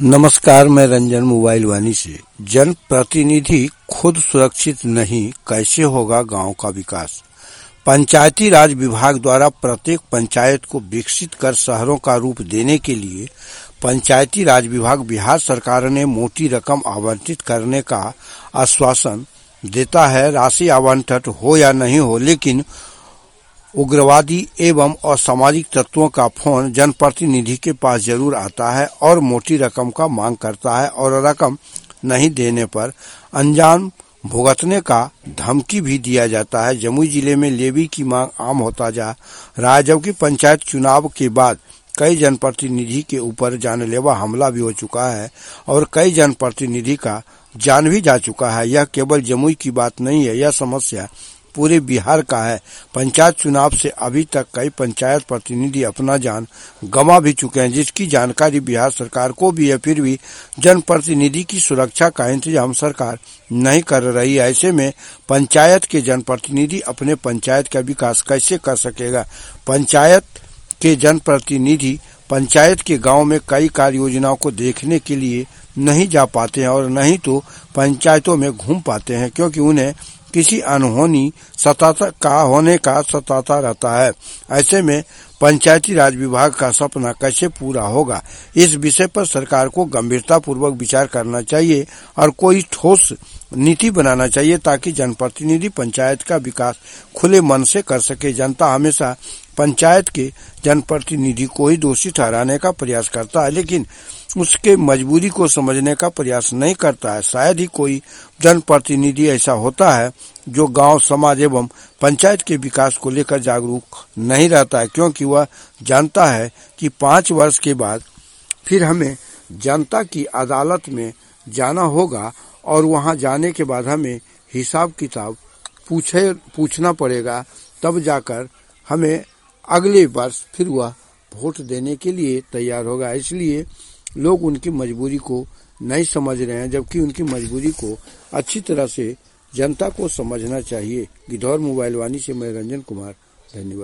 नमस्कार, मैं रंजन मोबाइल वाणी से। जनप्रतिनिधि खुद सुरक्षित नहीं, कैसे होगा गांव का विकास। पंचायती राज विभाग द्वारा प्रत्येक पंचायत को विकसित कर शहरों का रूप देने के लिए पंचायती राज विभाग बिहार सरकार ने मोटी रकम आवंटित करने का आश्वासन देता है। राशि आवंटित हो या नहीं हो, लेकिन उग्रवादी एवं असामाजिक तत्वों का फोन जनप्रतिनिधि के पास जरूर आता है और मोटी रकम का मांग करता है और रकम नहीं देने पर अंजाम भुगतने का धमकी भी दिया जाता है। जमुई जिले में लेवी की मांग आम होता जा रहा है, जबकि पंचायत चुनाव के बाद कई जनप्रतिनिधि के ऊपर जानलेवा हमला भी हो चुका है और कई जनप्रतिनिधि का जान भी जा चुका है। यह केवल जमुई की बात नहीं है, यह समस्या पूरे बिहार का है। पंचायत चुनाव से अभी तक कई पंचायत प्रतिनिधि अपना जान गंवा भी चुके हैं, जिसकी जानकारी बिहार सरकार को भी है। फिर भी जनप्रतिनिधि की सुरक्षा का इंतजाम सरकार नहीं कर रही है। ऐसे में पंचायत के जनप्रतिनिधि अपने पंचायत का विकास कैसे कर सकेगा। पंचायत के जनप्रतिनिधि पंचायत के गांव में कई कार्य योजनाओं को देखने के लिए नहीं जा पाते हैं और नहीं तो पंचायतों में घूम पाते हैं, क्योंकि उन्हें किसी अनहोनी सताता का होने का सताता रहता है। ऐसे में पंचायती राज विभाग का सपना कैसे पूरा होगा, इस विषय पर सरकार को गंभीरता पूर्वक विचार करना चाहिए और कोई ठोस नीति बनाना चाहिए, ताकि जनप्रतिनिधि पंचायत का विकास खुले मन से कर सके। जनता हमेशा पंचायत के जनप्रतिनिधि को ही दोषी ठहराने का प्रयास करता है, लेकिन उसके मजबूरी को समझने का प्रयास नहीं करता है। शायद ही कोई जनप्रतिनिधि ऐसा होता है जो गांव, समाज एवं पंचायत के विकास को लेकर जागरूक नहीं रहता है, क्योंकि वह जानता है कि 5 वर्ष के बाद फिर हमें जनता की अदालत में जाना होगा और वहां जाने के बाद हमें हिसाब किताब पूछना पड़ेगा, तब जाकर हमें अगले वर्ष फिर वह वोट देने के लिए तैयार होगा। इसलिए लोग उनकी मजबूरी को नहीं समझ रहे हैं, जबकि उनकी मजबूरी को अच्छी तरह से जनता को समझना चाहिए। गिद्धौर मोबाइल वाणी से मैं रंजन कुमार, धन्यवाद।